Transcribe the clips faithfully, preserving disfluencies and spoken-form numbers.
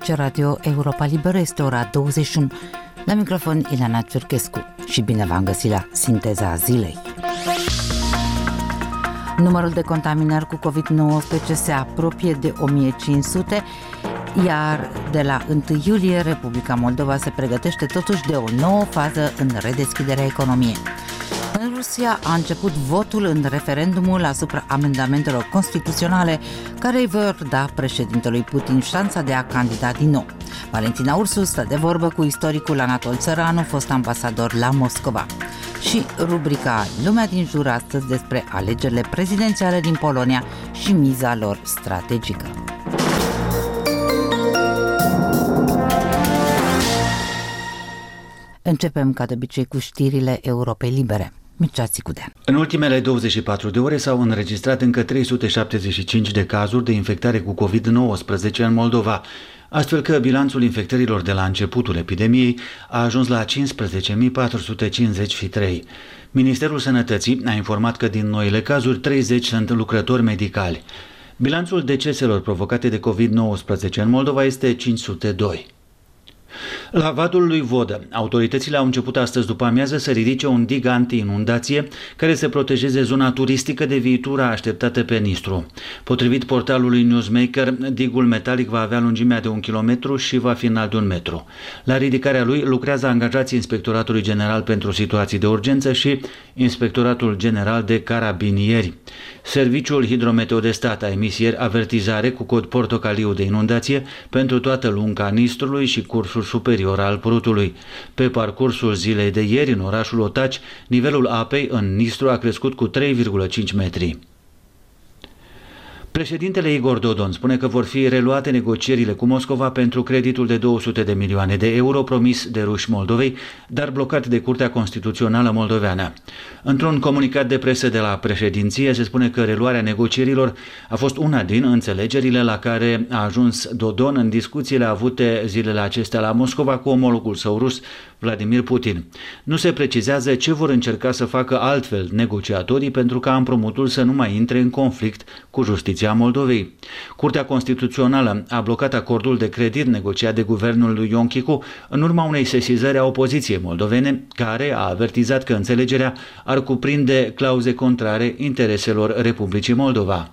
Aici Radio Europa Liberă, este ora douăzeci și unu. La microfon Ileana Ciurchescu și bine v-am găsit la Sinteza Zilei. Numărul de contaminări cu covid nouăsprezece se apropie de o mie cinci sute, iar de la întâi iulie Republica Moldova se pregătește totuși de o nouă fază în redeschiderea economiei. În Rusia a început votul în referendumul asupra amendamentelor constituționale care îi vor da președintelui Putin șansa de a candida din nou. Valentina Ursu stă de vorbă cu istoricul Anatol Țăranu, fost ambasador la Moscova. Și rubrica Lumea din jur astăzi despre alegerile prezidențiale din Polonia și miza lor strategică. Începem ca de obicei cu știrile Europei Libere. Mircea Țicudea. În ultimele douăzeci și patru de ore s-au înregistrat încă trei sute șaptezeci și cinci de cazuri de infectare cu covid nouăsprezece în Moldova, astfel că bilanțul infectărilor de la începutul epidemiei a ajuns la cincisprezece mii patru sute cincizeci și trei. Ministerul Sănătății a informat că din noile cazuri treizeci sunt lucrători medicali. Bilanțul deceselor provocate de covid nouăsprezece în Moldova este cinci sute doi. La Vadul lui Vodă, autoritățile au început astăzi după amiază să ridice un dig anti-inundație care să protejeze zona turistică de viitura așteptată pe Nistru. Potrivit portalului Newsmaker, digul metalic va avea lungimea de un kilometru și va fi înalt de un metru. La ridicarea lui lucrează angajații Inspectoratului General pentru Situații de Urgență și Inspectoratul General de Carabinieri. Serviciul Hidrometeo de Stat a emis ieri avertizare cu cod portocaliu de inundație pentru toată lunga Nistrului și cursul superior al Prutului. Pe parcursul zilei de ieri, în orașul Otaci, nivelul apei în Nistru a crescut cu trei virgulă cinci metri. Președintele Igor Dodon spune că vor fi reluate negocierile cu Moscova pentru creditul de două sute de milioane de euro promis de ruși Moldovei, dar blocat de Curtea Constituțională moldoveană. Într-un comunicat de presă de la președinție se spune că reluarea negocierilor a fost una din înțelegerile la care a ajuns Dodon în discuțiile avute zilele acestea la Moscova cu omologul său rus, Vladimir Putin. Nu se precizează ce vor încerca să facă altfel negociatorii pentru ca împrumutul să nu mai intre în conflict cu justiția Moldovei. Curtea Constituțională a blocat acordul de credit negociat de guvernul lui Ion Chicu în urma unei sesizări a opoziției moldovene, care a avertizat că înțelegerea ar cuprinde clauze contrare intereselor Republicii Moldova.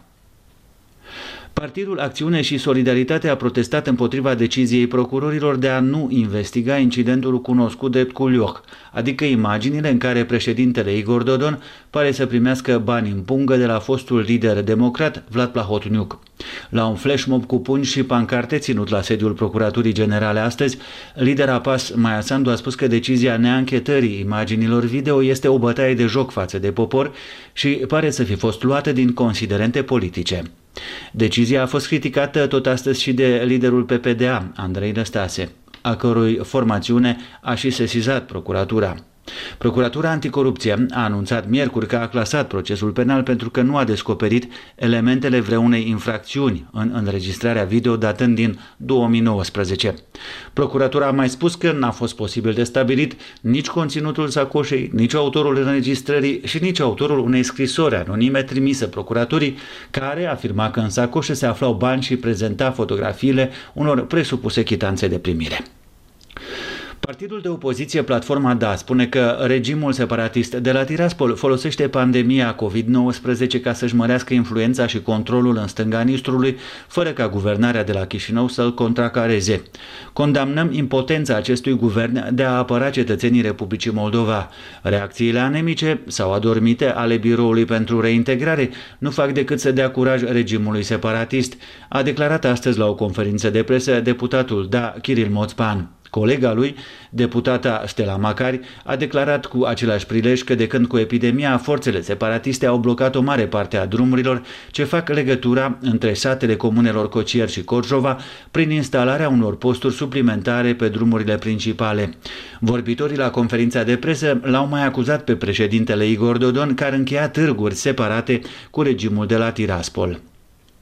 Partidul Acțiune și Solidaritate a protestat împotriva deciziei procurorilor de a nu investiga incidentul cunoscut drept Culioch, adică imaginile în care președintele Igor Dodon pare să primească bani în pungă de la fostul lider democrat Vlad Plahotniuc. La un flash mob cu pungi și pancarte ținut la sediul Procuraturii Generale astăzi, lidera P A S Maia Sandu a spus că decizia neanchetării imaginilor video este o bătaie de joc față de popor și pare să fi fost luată din considerente politice. Decizia a fost criticată tot astăzi și de liderul P P D A, Andrei Năstase, a cărui formațiune a și sesizat procuratura. Procuratura Anticorupție a anunțat miercuri că a clasat procesul penal pentru că nu a descoperit elementele vreunei infracțiuni în înregistrarea video datând din două mii nouăsprezece. Procuratura a mai spus că n-a fost posibil de stabilit nici conținutul sacoșei, nici autorul înregistrării și nici autorul unei scrisori anonime trimise procuraturii, care afirma că în sacoșă se aflau bani și prezenta fotografiile unor presupuse chitanțe de primire. Partidul de opoziție Platforma Da spune că regimul separatist de la Tiraspol folosește pandemia covid nouăsprezece ca să-și mărească influența și controlul în stânga Nistrului, fără ca guvernarea de la Chișinău să-l contracareze. Condamnăm impotența acestui guvern de a apăra cetățenii Republicii Moldova. Reacțiile anemice sau adormite ale Biroului pentru Reintegrare nu fac decât să dea curaj regimului separatist, a declarat astăzi la o conferință de presă deputatul Da Kiril Moțpan. Colega lui, deputata Stella Macari, a declarat cu același prilej că de când cu epidemia, forțele separatiste au blocat o mare parte a drumurilor ce fac legătura între satele comunelor Cocier și Corjova prin instalarea unor posturi suplimentare pe drumurile principale. Vorbitorii la conferința de presă l-au mai acuzat pe președintele Igor Dodon că ar încheia târguri separate cu regimul de la Tiraspol.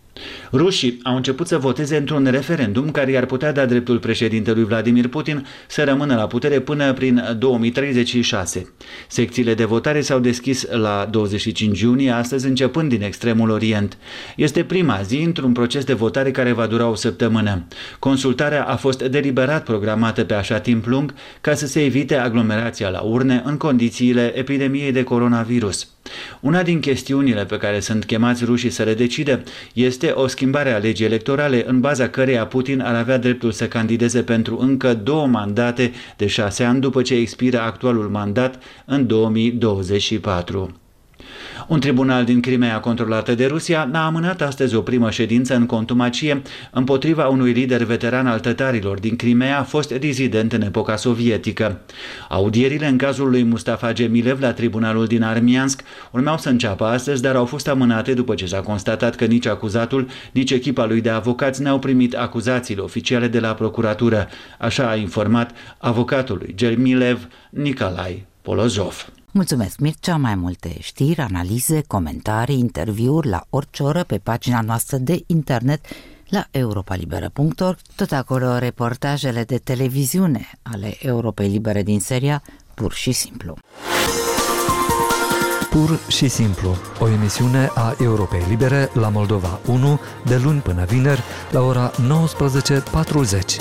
Rușii au început să voteze într-un referendum care i-ar putea da dreptul președintelui Vladimir Putin să rămână la putere până prin două mii treizeci și șase. Secțiile de votare s-au deschis la douăzeci și cinci iunie, astăzi începând din extremul Orient. Este prima zi într-un proces de votare care va dura o săptămână. Consultarea a fost deliberat programată pe așa timp lung ca să se evite aglomerația la urne în condițiile epidemiei de coronavirus. Una din chestiunile pe care sunt chemați rușii să le decide este o schimbare a legii electorale în baza căreia Putin ar avea dreptul să candideze pentru încă două mandate de șase ani după ce expiră actualul mandat în două mii douăzeci și patru. Un tribunal din Crimeea controlată de Rusia a amânat astăzi o primă ședință în contumacie împotriva unui lider veteran al tătarilor din Crimeea, fost dizident în epoca sovietică. Audierile în cazul lui Mustafa Gemilev la tribunalul din Armiansk urmeau să înceapă astăzi, dar au fost amânate după ce s-a constatat că nici acuzatul, nici echipa lui de avocați n-au primit acuzațiile oficiale de la procuratură. Așa a informat avocatul lui Gemilev, Nicolae Polozov. Mulțumesc, Mircea. Mai multe știri, analize, comentarii, interviuri la orice oră pe pagina noastră de internet la europa liberă punct org. Tot acolo reportajele de televiziune ale Europei Libere din seria Pur și Simplu. Pur și Simplu, o emisiune a Europei Libere la Moldova unu, de luni până vineri, la ora nouăsprezece patruzeci.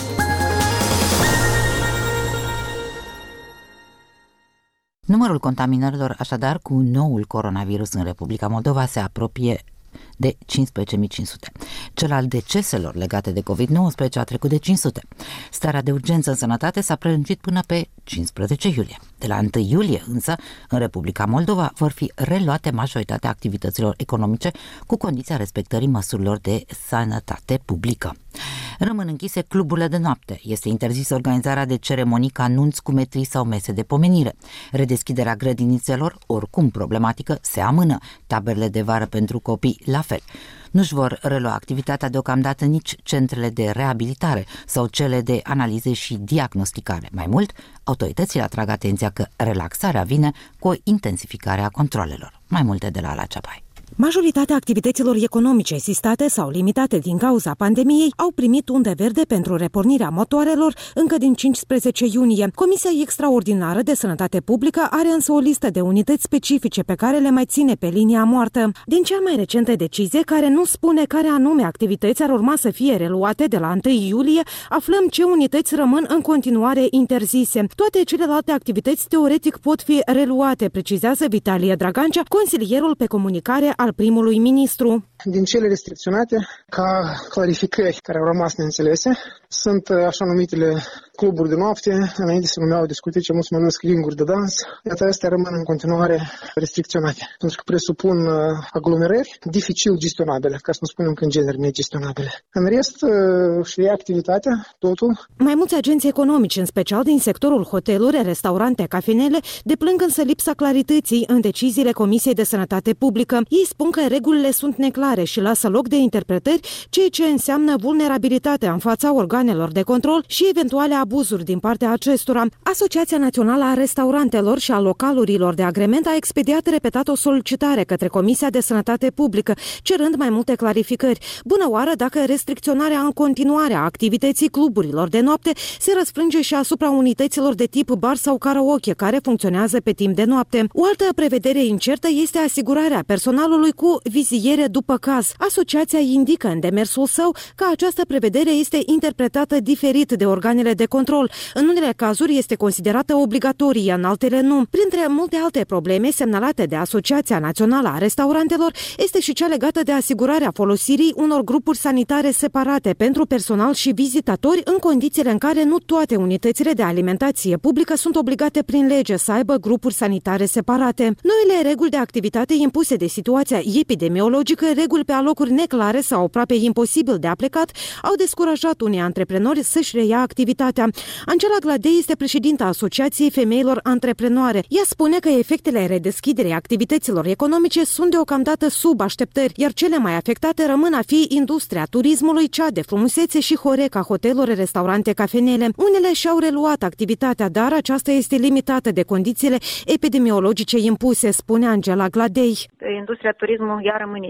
Numărul contaminărilor, așadar, cu noul coronavirus în Republica Moldova se apropie de cincisprezece mii cinci sute. Cel al deceselor legate de covid nouăsprezece a trecut de cinci sute. Starea de urgență în sănătate s-a prelungit până pe cincisprezece iulie. De la întâi iulie, însă, în Republica Moldova vor fi reluate majoritatea activităților economice cu condiția respectării măsurilor de sănătate publică. Rămân închise cluburile de noapte. Este interzis organizarea de ceremonii ca nunți cu metrii sau mese de pomenire. Redeschiderea grădinițelor, oricum problematică, se amână. Taberele de vară pentru copii, la fel. Nu-și vor relua activitatea deocamdată nici centrele de reabilitare sau cele de analize și diagnosticare. Mai mult, autoritățile atrag atenția că relaxarea vine cu o intensificare a controalelor. Mai multe de la Ala Ceapai. Majoritatea activităților economice sistate sau limitate din cauza pandemiei au primit undă verde pentru repornirea motoarelor încă din cincisprezece iunie. Comisia Extraordinară de Sănătate Publică are însă o listă de unități specifice pe care le mai ține pe linia moartă. Din cea mai recentă decizie, care nu spune care anume activități ar urma să fie reluate de la întâi iulie, aflăm ce unități rămân în continuare interzise. Toate celelalte activități teoretic pot fi reluate, precizează Vitalie Dragancea, consilierul pe comunicare al primului ministru. Din cele restricționate, ca clarificări care au rămas neînțelese, sunt așa numitele cluburi de noapte, înainte se numeau discotice, mulți mă numesc ringuri de dans. Iată, astea rămân în continuare restricționate, pentru că presupun aglomerări dificil gestionabile, ca să nu spunem că în genere negestionabile. În rest, și e activitatea, totul. Mai mulți agenți economici, în special din sectorul hoteluri, restaurante, cafenele, deplâng însă lipsa clarității în deciziile Comisiei de Sănătate Publică. Ei spun că regulile sunt neclare și lasă loc de interpretări, ceea ce înseamnă vulnerabilitatea în fața organelor de control și eventuale abuzuri din partea acestora. Asociația Națională a Restaurantelor și a Localurilor de Agrement a expediat repetat o solicitare către Comisia de Sănătate Publică, cerând mai multe clarificări. Bună oară dacă restricționarea în continuare a activității cluburilor de noapte se răsfrânge și asupra unităților de tip bar sau karaoke care funcționează pe timp de noapte. O altă prevedere incertă este asigurarea personalului cu viziere după caz. Asociația indică în demersul său că această prevedere este interpretată diferit de organele de control. În unele cazuri este considerată obligatorie, în altele nu. Printre multe alte probleme semnalate de Asociația Națională a Restaurantelor este și cea legată de asigurarea folosirii unor grupuri sanitare separate pentru personal și vizitatori în condițiile în care nu toate unitățile de alimentație publică sunt obligate prin lege să aibă grupuri sanitare separate. Noile reguli de activitate impuse de situația epidemiologică, reguli pe alocuri neclare sau aproape imposibil de aplicat, au descurajat unii antreprenori să-și reia activitatea. Angela Gladei este președinta Asociației Femeilor Antreprenoare. Ea spune că efectele redeschiderii activităților economice sunt deocamdată sub așteptări, iar cele mai afectate rămân a fi industria turismului, cea de frumusețe și Horeca, hoteluri, restaurante, cafenele. Unele și-au reluat activitatea, dar aceasta este limitată de condițiile epidemiologice impuse, spune Angela Gladei. Industria turismului ea rămâne cea mai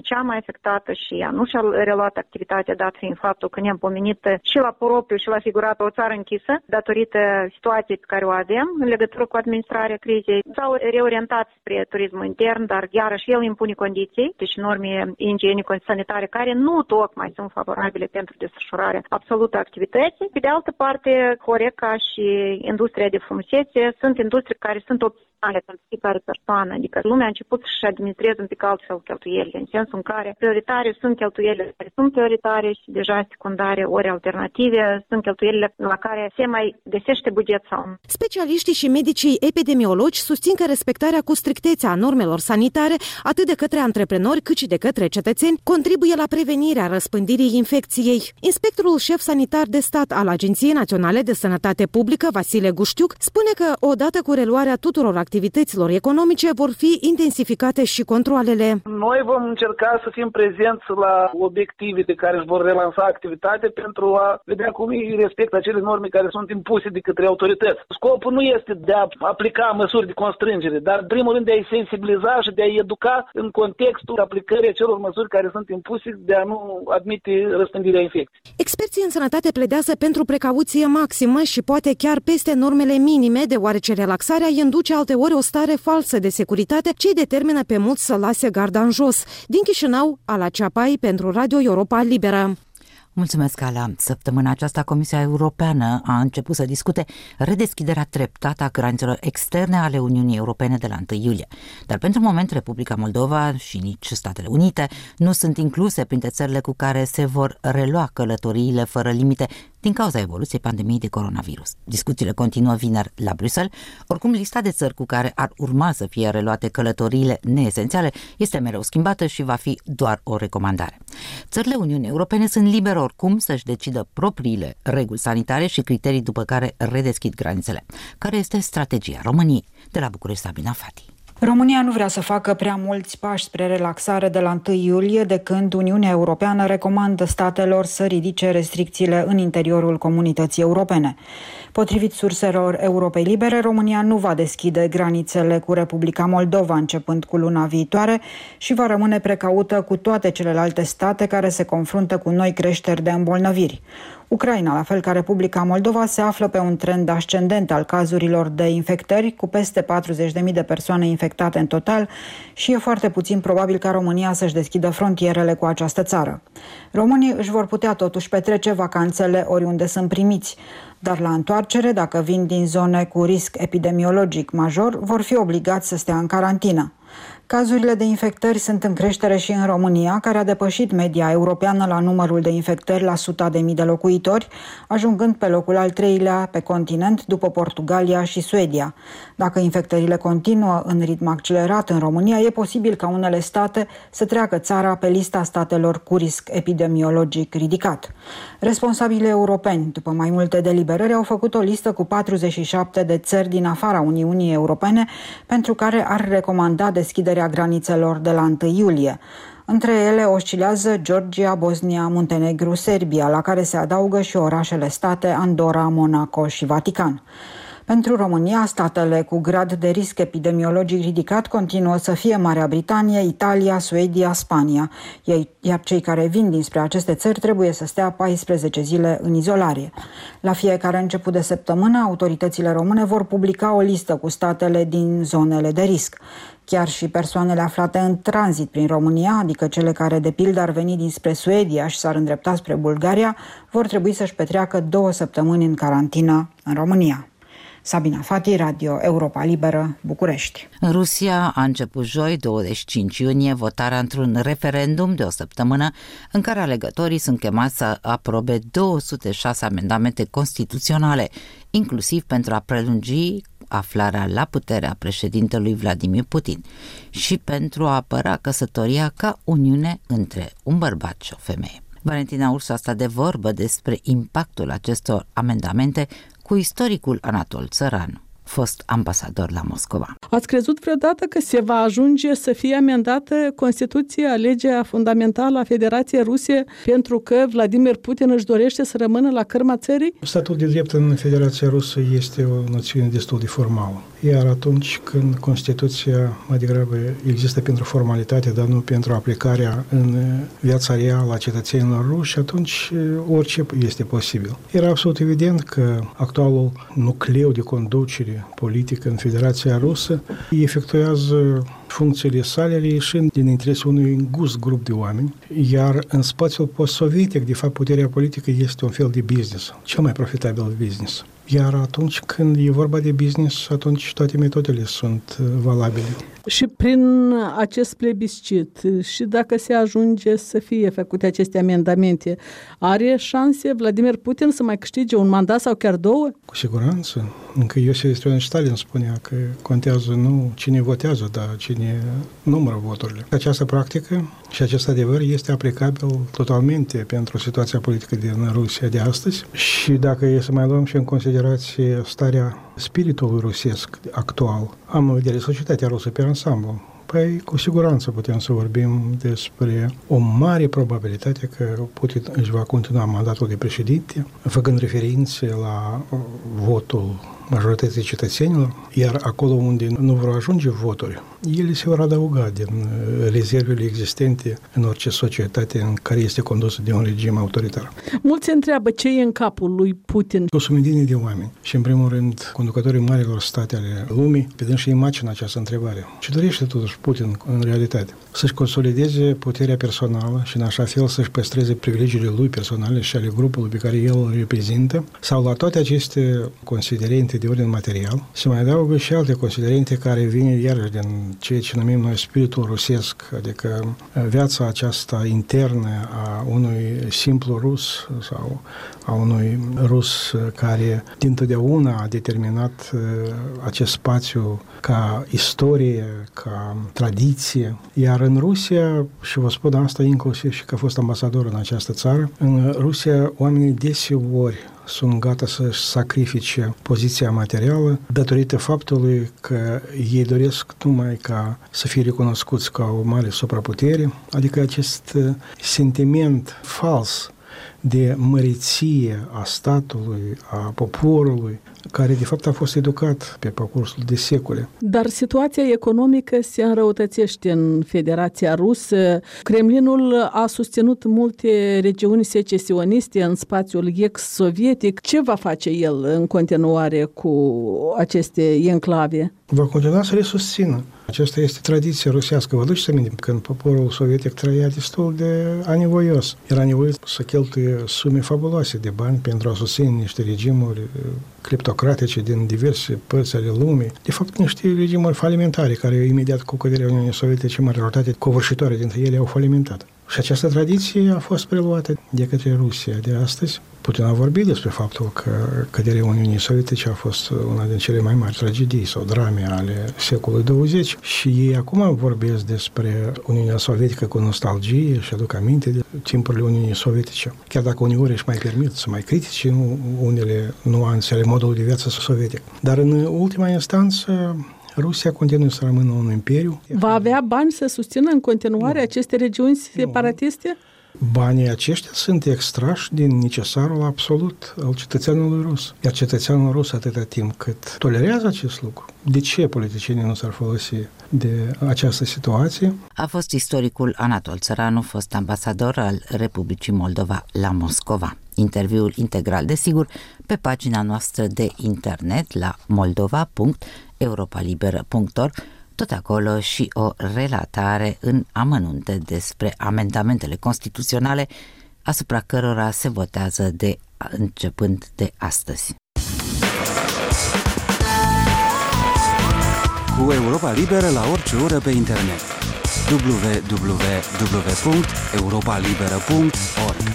afectată și ea nu și-a reluat activitatea, dat fiind faptul că ne-am pomenit și la propriu și la figurat o țară închisă, datorită situației pe care o avem în legătură cu administrarea crizei. S-au reorientat spre turismul intern, dar iarăși el impune condiții, deci norme igienico-sanitare care nu tocmai sunt favorabile pentru desfășurarea absolută a activității. Pe de altă parte, Horeca și industria de frumusețe sunt industrii care sunt opționale pentru fiecare persoană, adică lumea a început să-și administreze un pic altfel cheltuielile, în sensul în care prioritare sunt cheltuielile care sunt prioritare și deja secundare ori alternative sunt cheltuielile la care se mai găsește buget sau nu. Specialiștii și medicii epidemiologi susțin că respectarea cu strictețe a normelor sanitare, atât de către antreprenori cât și de către cetățeni, contribuie la prevenirea răspândirii infecției. Inspectorul șef sanitar de stat al Agenției Naționale de Sănătate Publică, Vasile Guștiuc, spune că odată cu reluarea tuturor activităților economice vor fi intensificate și controalele. Noi vom încerca să fim prezenți la obiective de care își vor relansa activitatea pentru a vedea cum ei respectă acele norme care sunt impuse de către autorități. Scopul nu este de a aplica măsuri de constrângere, dar în primul rând de a-i sensibiliza și de a-i educa în contextul aplicării acelor măsuri care sunt impuse de a nu admite răspândirea infecției. Experții în sănătate pledează pentru precauție maximă și poate chiar peste normele minime, deoarece relaxarea îi induce alteori o stare falsă de securitate ce îi determină pe mulți să lase garda în jos. Din Chișinău, Ala Ceapai pentru Radio Europa Liberă. Mulțumesc, Ala. Săptămâna aceasta Comisia Europeană a început să discute redeschiderea treptată a granițelor externe ale Uniunii Europene de la întâi iulie. Dar pentru moment Republica Moldova și nici Statele Unite nu sunt incluse printre țările cu care se vor relua călătoriile fără limite din cauza evoluției pandemiei de coronavirus. Discuțiile continuă vineri la Bruxelles. Oricum, lista de țări cu care ar urma să fie reluate călătoriile neesențiale este mereu schimbată și va fi doar o recomandare. Țările Uniunii Europene sunt libere oricum să-și decidă propriile reguli sanitare și criterii după care redeschid granițele. Care este strategia României? De la București, Sabina Fati. România nu vrea să facă prea mulți pași spre relaxare de la întâi iulie, de când Uniunea Europeană recomandă statelor să ridice restricțiile în interiorul comunității europene. Potrivit surselor Europei Libere, România nu va deschide granițele cu Republica Moldova începând cu luna viitoare și va rămâne precaută cu toate celelalte state care se confruntă cu noi creșteri de îmbolnăviri. Ucraina, la fel ca Republica Moldova, se află pe un trend ascendent al cazurilor de infectări, cu peste patruzeci de mii de persoane infectate în total și e foarte puțin probabil ca România să-și deschidă frontierele cu această țară. Românii își vor putea totuși petrece vacanțele oriunde sunt primiți, dar la întoarcere, dacă vin din zone cu risc epidemiologic major, vor fi obligați să stea în carantină. Cazurile de infectări sunt în creștere și în România, care a depășit media europeană la numărul de infectări la suta de mii de locuitori, ajungând pe locul al treilea pe continent după Portugalia și Suedia. Dacă infectările continuă în ritm accelerat în România, e posibil ca unele state să treacă țara pe lista statelor cu risc epidemiologic ridicat. Responsabilii europeni, după mai multe deliberări, au făcut o listă cu patruzeci și șapte de țări din afara Uniunii Europene pentru care ar recomanda deschiderea granițelor de la întâi iulie. Între ele oscilează Georgia, Bosnia, Muntenegru, Serbia, la care se adaugă și orașele state Andorra, Monaco și Vatican. Pentru România, statele cu grad de risc epidemiologic ridicat continuă să fie Marea Britanie, Italia, Suedia, Spania, iar cei care vin dinspre aceste țări trebuie să stea paisprezece zile în izolare. La fiecare început de săptămână, autoritățile române vor publica o listă cu statele din zonele de risc. Chiar și persoanele aflate în tranzit prin România, adică cele care de pildă ar veni dinspre Suedia și s-ar îndrepta spre Bulgaria, vor trebui să-și petreacă două săptămâni în carantină în România. Sabina Fati, Radio Europa Liberă, București. În Rusia a început joi, douăzeci și cinci iunie, votarea într-un referendum de o săptămână în care alegătorii sunt chemați să aprobe două sute șase amendamente constituționale, inclusiv pentru a prelungi aflarea la putere a președintelui Vladimir Putin și pentru a apăra căsătoria ca uniune între un bărbat și o femeie. Valentina Ursu a stat de vorbă despre impactul acestor amendamente cu istoricul Anatol Țăranu, fost ambasador la Moscova. Ați crezut vreodată că se va ajunge să fie amendată Constituția, legea fundamentală a Federației Ruse, pentru că Vladimir Putin își dorește să rămână la cârma țării? Statul de drept în Federația Rusă este o noțiune destul de formală. iar atunci când Constituția mai degrabă există pentru formalitate, dar nu pentru aplicarea în viața reală a cetățenilor ruși, atunci orice este posibil. Era absolut evident că actualul nucleu de conducere politică în Federația Rusă efectuează funcțiile sale ieșind din interesul unui îngust grup de oameni, iar în spațiul post-sovietic, de fapt, puterea politică este un fel de business, cel mai profitabil business. Iar atunci când e vorba de business, atunci toate metodele sunt valabile. Și prin acest plebiscit, și dacă se ajunge să fie făcute aceste amendamente, are șanse Vladimir Putin să mai câștige un mandat sau chiar două? Cu siguranță. Încă Iosif Vissarionovich Stalin spunea că contează nu cine votează, dar cine numără voturile. Această practică și acest adevăr este aplicabil totalmente pentru situația politică din Rusia de astăzi și dacă e să mai luăm și în considerație starea spiritului rusesc actual, am în vedere societatea rusă pe ansamblu, păi cu siguranță putem să vorbim despre o mare probabilitate că Putin își va continua mandatul de președinte, făcând referințe la votul majorității cetățenilor, iar acolo unde nu vor ajunge voturi, ele se vor adăuga din rezervele existente în orice societate în care este condusă de un regim autoritar. Mulți întreabă ce e în capul lui Putin. O sumedenie de oameni și, în primul rând, conducătorii marilor state ale lumii, vedând și imagina această întrebare. Ce dorește totuși Putin în realitate? Să-și consolideze puterea personală și în așa fel să-și păstreze privilegiile lui personale și ale grupului pe care el îl reprezintă, sau la toate aceste considerente de ordin material, se mai adaugă și alte considerente care vin iarăși din ceea ce numim noi spiritul rusesc, adică viața aceasta internă a unui simplu rus sau a unui rus care dintotdeauna a determinat acest spațiu ca istorie, ca tradiție. Iar în Rusia, și vă spun asta inclusiv și că a fost ambasador în această țară, în Rusia oamenii deseori sunt gata să-și sacrifice poziția materială datorită faptului că ei doresc numai ca să fie recunoscuți ca o mare supraputere, adică acest sentiment fals de măreție a statului, a poporului, care de fapt a fost educat pe parcursul de secole. Dar situația economică se înrăutățește în Federația Rusă. Kremlinul a susținut multe regiuni secesioniste în spațiul ex-sovietic. Ce va face el în continuare cu aceste enclave? Va continua să le susțină. Aceasta este tradiția rusească. Vă duceți aminte când poporul sovietic trăia destul de anevoios. Era nevoit să cheltuie sume fabuloase de bani pentru a susține niște regimuri cleptocratice din diverse părți ale lumii. De fapt, niște regimuri falimentare care imediat cu căderea Uniunii Sovietice, majoritate covârșitoare dintre ele au falimentat. Și această tradiție a fost preluată de către Rusia de astăzi. Putin a vorbit despre faptul că căderea Uniunii Sovietice a fost una din cele mai mari tragedii sau drame ale secolului douăzeci și ei acum vorbesc despre Uniunea Sovietică cu nostalgie și aduc aminte de timpurile Uniunii Sovietice. Chiar dacă uneori își mai permit să mai critice unele nuanțe ale modului de viață sovietic. Dar în ultima instanță Rusia continuă să rămână un imperiu. Va avea bani să susțină în continuare nu. aceste regiuni separatiste? Banii aceștia sunt extrași din necesarul absolut al cetățeanului rus. Iar cetățeanul rus, atâta timp cât tolerează acest lucru, de ce politicienii nu s-ar folosi de această situație? A fost istoricul Anatol Țăranu, fost ambasador al Republicii Moldova la Moscova. Interviul integral, desigur, pe pagina noastră de internet la moldova punct europalibera punct org, tot acolo și o relatare în amănunte despre amendamentele constituționale asupra cărora se votează de începând de astăzi. Cu Europa Liberă la orice oră pe internet. w w w punct europa libera punct org.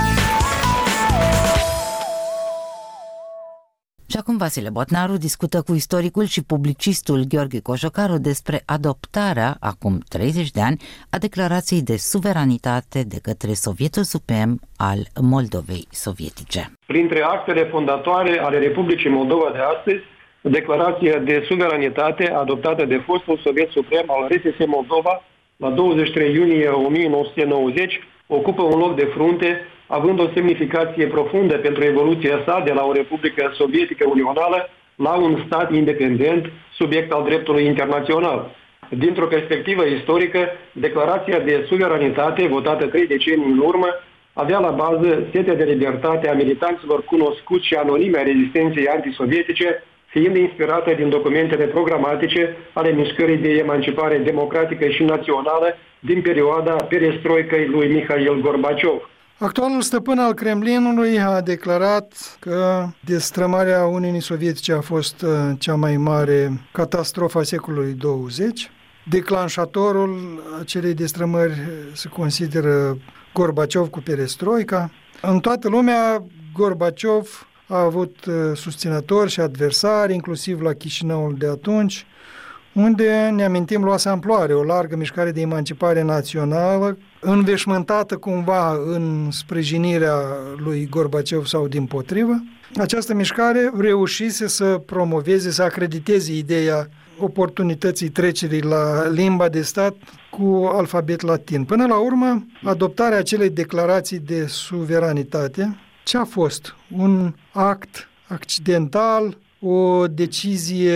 Și acum Vasile Botnaru discută cu istoricul și publicistul Gheorghe Cojocaru despre adoptarea, acum treizeci de ani, a declarației de suveranitate de către Sovietul Suprem al Moldovei Sovietice. Printre actele fondatoare ale Republicii Moldova de astăzi, declarația de suveranitate adoptată de fostul Soviet Suprem al R S S Moldova la douăzeci și trei iunie o mie nouă sute nouăzeci ocupă un loc de frunte, având o semnificație profundă pentru evoluția sa de la o republică sovietică unională la un stat independent, subiect al dreptului internațional. Dintr-o perspectivă istorică, declarația de suveranitate, votată trei decenii în urmă, avea la bază setea de libertate a militanților cunoscuți și anonime a rezistenței antisovietice, fiind inspirată din documentele programatice ale mișcării de emancipare democratică și națională din perioada perestroicăi lui Mihail Gorbaciov. Actualul stăpân al Kremlinului a declarat că destrămarea Uniunii Sovietice a fost cea mai mare catastrofă a secolului douăzeci. Declanșatorul acelei destrămări se consideră Gorbaciov cu perestroica. În toată lumea, Gorbaciov a avut susținători și adversari, inclusiv la Chișinăul de atunci, unde, ne amintim, luase amploare o largă mișcare de emancipare națională, înveșmântată cumva în sprijinirea lui Gorbaciov sau dimpotrivă. Această mișcare reușise să promoveze, să acrediteze ideea oportunității trecerii la limba de stat cu alfabet latin. Până la urmă, adoptarea acelei declarații de suveranitate, ce a fost? Un act accidental, o decizie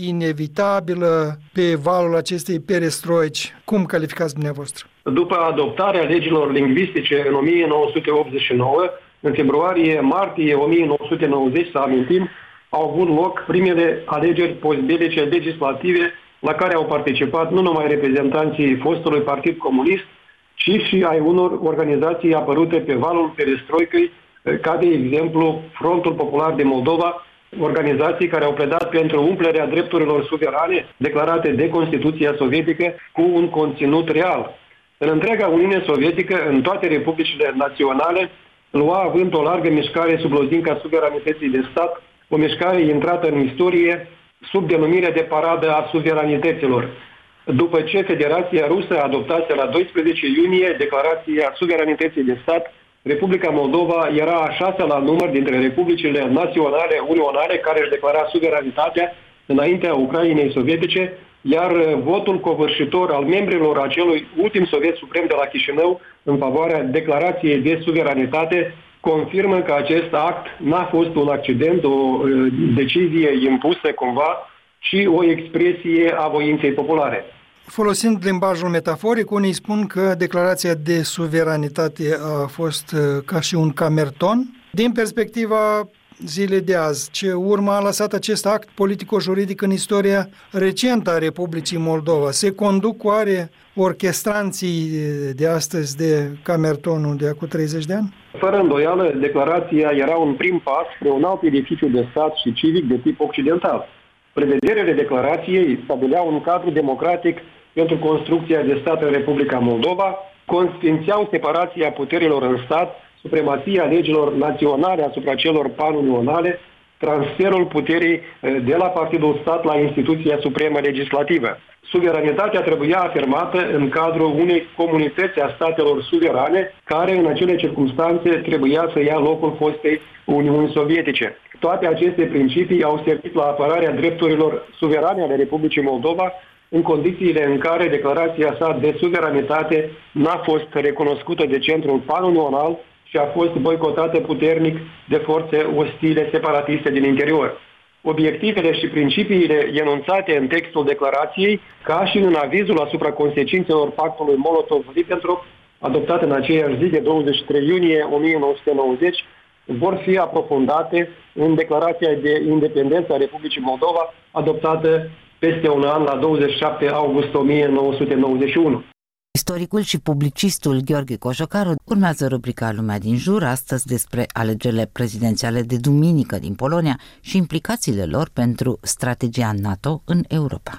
inevitabilă pe valul acestei perestroici? Cum calificați dumneavoastră? După adoptarea legilor lingvistice în o mie nouă sute optzeci și nouă, în februarie-martie o mie nouă sute nouăzeci, să amintim, au avut loc primele alegeri postbelice legislative la care au participat nu numai reprezentanții fostului Partid Comunist, ci și ai unor organizații apărute pe valul perestroicăi, ca de exemplu Frontul Popular de Moldova, organizații care au pledat pentru umplerea drepturilor suverane declarate de Constituția Sovietică cu un conținut real. În întreaga Uniune Sovietică, în toate republicile naționale, lua având o largă mișcare sub lozinca suveranității de stat, o mișcare intrată în istorie sub denumirea de paradă a suveranităților. După ce Federația Rusă adoptase la doisprezece iunie declarația suveranității de stat, Republica Moldova era a șasea la număr dintre republicile naționale unionale care își declara suveranitatea înaintea Ucrainei sovietice, iar votul covârșitor al membrilor acelui ultim soviet suprem de la Chișinău în favoarea declarației de suveranitate confirmă că acest act n-a fost un accident, o decizie impusă cumva, ci o expresie a voinței populare. Folosind limbajul metaforic, unii spun că declarația de suveranitate a fost ca și un camerton. Din perspectiva zilei de azi, ce urmă a lăsat acest act politico-juridic în istoria recentă a Republicii Moldova? Se conduc oare orchestranții de astăzi de camertonul de acum treizeci de ani? Fără îndoială, declarația era un prim pas spre un alt edificiu de stat și civic de tip occidental. Prevederile declarației stabileau un cadru democratic pentru construcția de stat în Republica Moldova, consfințeau separația puterilor în stat, supremația legilor naționale asupra celor panunionale, transferul puterii de la Partidul Stat la instituția supremă legislativă. Suveranitatea trebuia afirmată în cadrul unei comunități a statelor suverane, care în acele circunstanțe trebuia să ia locul fostei Uniuni Sovietice. Toate aceste principii au servit la apărarea drepturilor suverane ale Republicii Moldova, în condițiile în care declarația sa de suveranitate n-a fost recunoscută de centrul panunional și a fost boicotată puternic de forțe ostile separatiste din interior. Obiectivele și principiile enunțate în textul declarației, ca și în avizul asupra consecințelor pactului Molotov-Ribbentrop, adoptat în aceeași zi de douăzeci și trei iunie o mie nouă sute nouăzeci, vor fi aprofundate în declarația de independență a Republicii Moldova, adoptată peste un an, la douăzeci și șapte august o mie nouă sute nouăzeci și unu. Istoricul și publicistul Gheorghe Cojocaru urmează rubrica Lumea din jur, astăzi despre alegerile prezidențiale de duminică din Polonia și implicațiile lor pentru strategia NATO în Europa.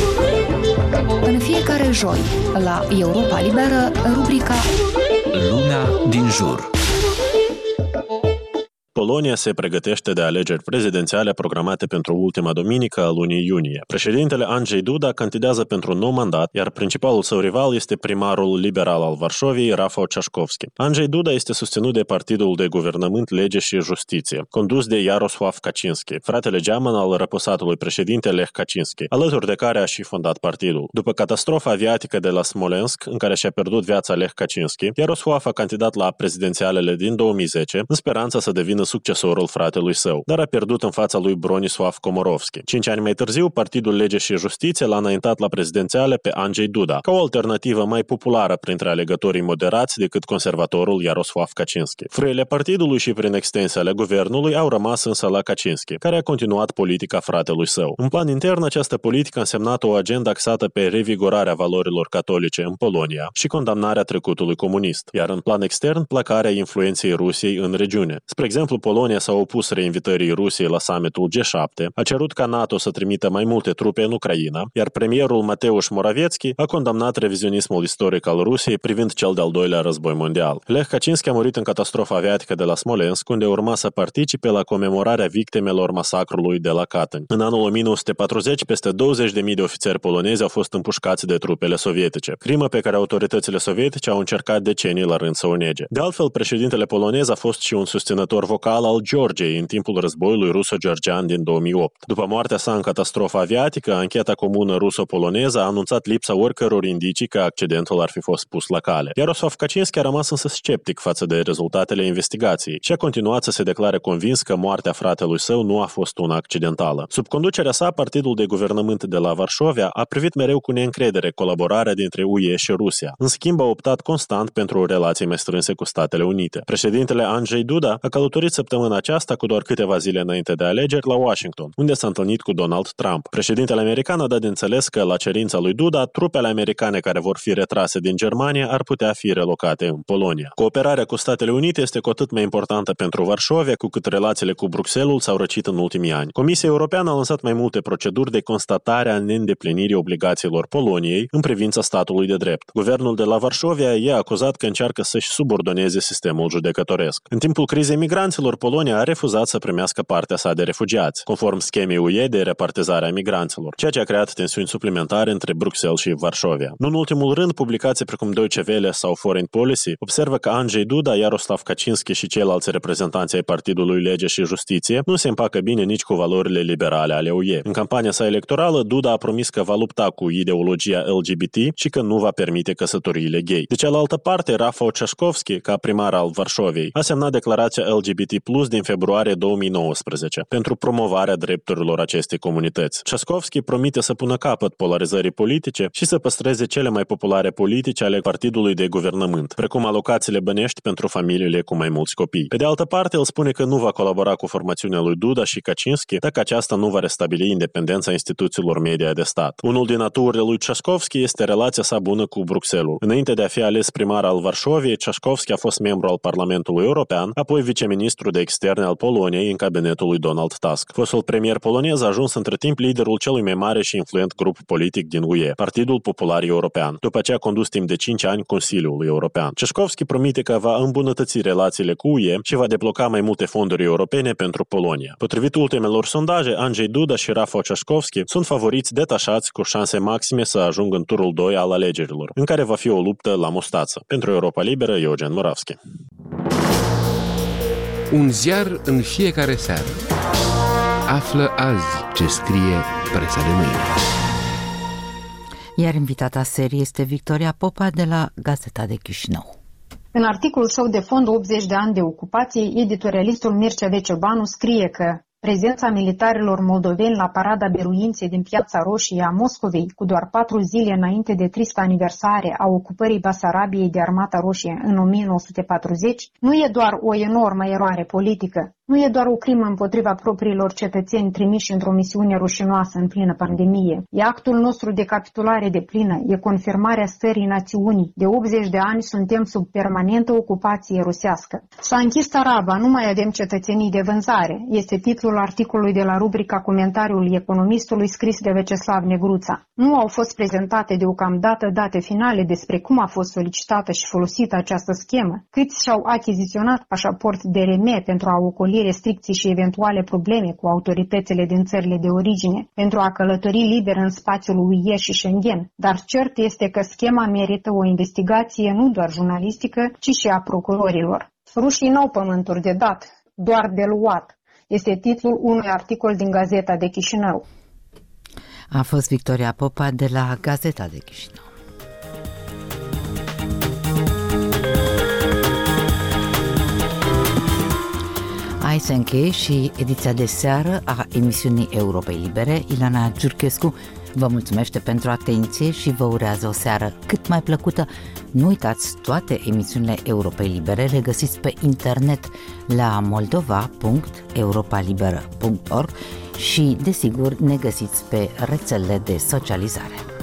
În fiecare joi, la Europa Liberă, rubrica Lumea din jur. Polonia se pregătește de alegeri prezidențiale programate pentru ultima duminică a lunii iunie. Președintele Andrzej Duda candidează pentru un nou mandat, iar principalul său rival este primarul liberal al Varșoviei, Rafał Trzaskowski. Andrzej Duda este susținut de Partidul de Guvernământ, Lege și Justiție, condus de Jarosław Kaczyński, fratele geamăn al răposatului președinte Lech Kaczyński, alături de care a și fondat partidul. După catastrofa aviatică de la Smolensk, în care și-a pierdut viața Lech Kaczyński, Jarosław a candidat la prezidențialele din două mii zece, în speranța să devină succesorul fratelui său, dar a pierdut în fața lui Bronislav Komorovski. Cinci ani mai târziu, Partidul Lege și Justiție l-a înaintat la prezidențiale pe Andrzej Duda, ca o alternativă mai populară printre alegătorii moderați decât conservatorul Jarosław Kaczynski. Frâile partidului și prin extensie ale guvernului au rămas însă la Kaczynski, care a continuat politica fratelui său. În plan intern, această politică a însemnat o agendă axată pe revigorarea valorilor catolice în Polonia și condamnarea trecutului comunist, iar în plan extern, placarea influenței Rusiei în regiune. Spre exemplu, Polonia s-a opus reinvitării Rusiei la summitul G șapte, a cerut ca NATO să trimită mai multe trupe în Ucraina, iar premierul Mateusz Morawiecki a condamnat revizionismul istoric al Rusiei privind cel de-al doilea război mondial. Lech Kaczynski a murit în catastrofa aviatică de la Smolensk, unde urma să participe la comemorarea victimelor masacrului de la Katyn. În anul o mie nouă sute patruzeci, peste douăzeci de mii de ofițeri polonezi au fost împușcați de trupele sovietice, crimă pe care autoritățile sovietice au încercat decenii la rând să o nege. De altfel, președintele polonez a fost și un susținător vocal al Georgiei în timpul războiului ruso-georgian din două mii opt. După moartea sa în catastrofa aviatică, ancheta comună ruso-poloneză a anunțat lipsa oricăror indicii că accidentul ar fi fost pus la cale. Jarosław Kaczynski a rămas însă sceptic față de rezultatele investigației și a continuat să se declare convins că moartea fratelui său nu a fost una accidentală. Sub conducerea sa, Partidul de Guvernământ de la Varșovia a privit mereu cu neîncredere colaborarea dintre U E și Rusia. În schimb, a optat constant pentru relații mai strânse cu Statele Unite. Președintele Andrzej Duda a călătorit săptămâna aceasta, cu doar câteva zile înainte de alegeri, la Washington, unde s-a întâlnit cu Donald Trump. Președintele american a dat de înțeles că, la cerința lui Duda, trupele americane care vor fi retrase din Germania ar putea fi relocate în Polonia. Cooperarea cu Statele Unite este cu atât mai importantă pentru Varșovia, cu cât relațiile cu Bruxelles s-au răcit în ultimii ani. Comisia Europeană a lansat mai multe proceduri de constatare a neîndeplinirii obligațiilor Poloniei în privința statului de drept. Guvernul de la Varșovia e acuzat că încearcă să-și subordoneze sistemul judecătoresc. În timpul crizei migranților, Polonia a refuzat să primească partea sa de refugiați, conform schemei U E de repartizare a migranților, ceea ce a creat tensiuni suplimentare între Bruxelles și Varșovia. Nu în ultimul rând, publicații precum Deutsche Welle sau Foreign Policy observă că Andrzej Duda, Jarosław Kaczynski și ceilalți reprezentanți ai Partidului Lege și Justiție nu se împacă bine nici cu valorile liberale ale U E. În campania sa electorală, Duda a promis că va lupta cu ideologia L G B T și că nu va permite căsătoriile gay. De cealaltă parte, Rafał Trzaskowski, ca primar al Varșoviei, a semnat declarația L G B T plus din februarie două mii nouăsprezece pentru promovarea drepturilor acestei comunități. Trzaskowski promite să pună capăt polarizării politice și să păstreze cele mai populare politici ale Partidului de Guvernământ, precum alocațiile bănești pentru familiile cu mai mulți copii. Pe de altă parte, el spune că nu va colabora cu formațiunea lui Duda și Kaczynski dacă aceasta nu va restabili independența instituțiilor media de stat. Unul din aturile lui Trzaskowski este relația sa bună cu Bruxelles. Înainte de a fi ales primar al Varșoviei, Trzaskowski a fost membru al Parlamentului European, apoi viceministru de externe al Poloniei în cabinetul lui Donald Tusk. Fostul premier polonez a ajuns între timp liderul celui mai mare și influent grup politic din U E, Partidul Popular European, după ce a condus timp de cinci ani Consiliul European. Trzaskowski promite că va îmbunătăți relațiile cu U E și va debloca mai multe fonduri europene pentru Polonia. Potrivit ultimelor sondaje, Andrzej Duda și Rafał Trzaskowski sunt favoriți detașați cu șanse maxime să ajungă în turul doi al alegerilor, în care va fi o luptă la mustață. Pentru Europa Liberă, Eugen Moravski. Un ziar în fiecare seară. Află azi ce scrie presa de mâine. Iar invitata serie este Victoria Popa de la Gazeta de Chișinău. În articolul său de fond optzeci de ani de ocupație, editorialistul Mircea Veciobanu scrie că prezența militarilor moldoveni la parada biruinței din Piața Roșie a Moscovei, cu doar patru zile înainte de trista aniversare a ocupării Basarabiei de Armata Roșie în o mie nouă sute patruzeci, nu e doar o enormă eroare politică, nu e doar o crimă împotriva propriilor cetățeni trimiși într-o misiune rușinoasă în plină pandemie. E actul nostru de capitulare de plină, e confirmarea stării națiunii. De optzeci de ani suntem sub permanentă ocupație rusească. S-a închis Taraba, nu mai avem cetățenii de vânzare. Este titlul articolului de la rubrica Comentariul economistului scris de Veceslav Negruța. Nu au fost prezentate deocamdată date finale despre cum a fost solicitată și folosită această schemă, câți și-au achiziționat pașaport D R M pentru a ocoli restricții și eventuale probleme cu autoritățile din țările de origine pentru a călători liber în spațiul U E și Schengen. Dar cert este că schema merită o investigație nu doar jurnalistică, ci și a procurorilor. Rușii n-au pământuri de dat, doar de luat. Este titlul unui articol din Gazeta de Chișinău. A fost Victoria Popa de la Gazeta de Chișinău. Se încheie și ediția de seară a emisiunii Europei Libere. Ilana Giurchescu vă mulțumește pentru atenție și vă urează o seară cât mai plăcută. Nu uitați, toate emisiunile Europei Libere le găsiți pe internet la moldova punct europa liberă punct org și, desigur, ne găsiți pe rețelele de socializare.